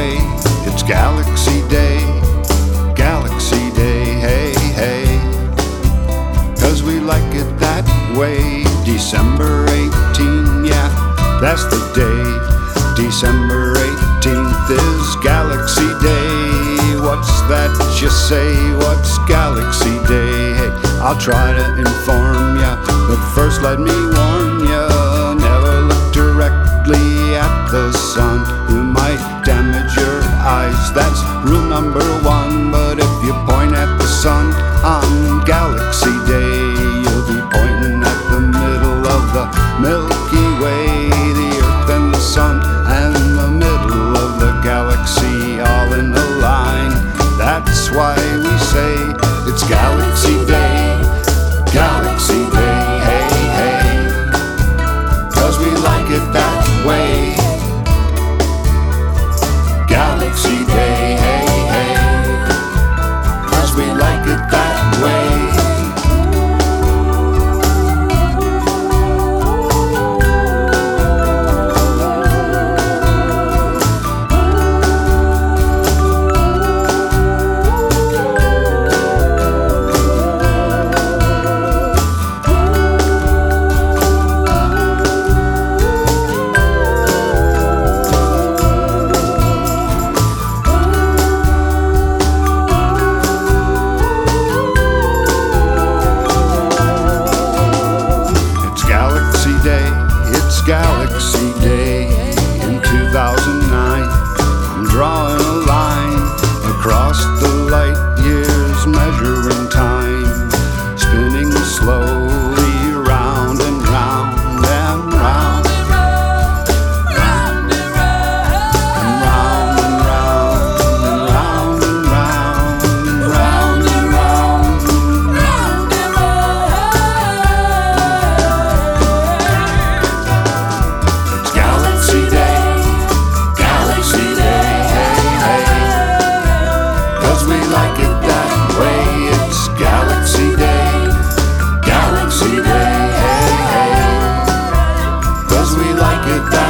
way. It's Galaxy Day, Galaxy Day, hey, hey. 'Cause we like it that way. December 18, yeah, that's the day. December 18th is Galaxy Day. What's that you say? What's Galaxy Day? Hey, I'll try to inform ya, but first let me warn ya. Never look directly at the sun. You might damage your eyes, that's rule number one. But if you point at the sun on Galaxy Day, you'll be pointing at the middle of the Milky Way. The Earth and the sun and the middle of the galaxy all in a line. That's why we say it's Galaxy Day, Galaxy Day, hey, hey. 'Cause we like it that way. Galaxy Day, hey, hey. 'Cause we like it that way. Galaxy Day in 2009. I'm drawing a line across the light years, measuring time, spinning slowly round and round and round, round and round and round and round and round and round and round and round. Galaxy Day, Galaxy Day, hey, hey. 'Cause we like it that way. It's Galaxy Day, Galaxy Day, hey, hey. 'Cause we like it that way.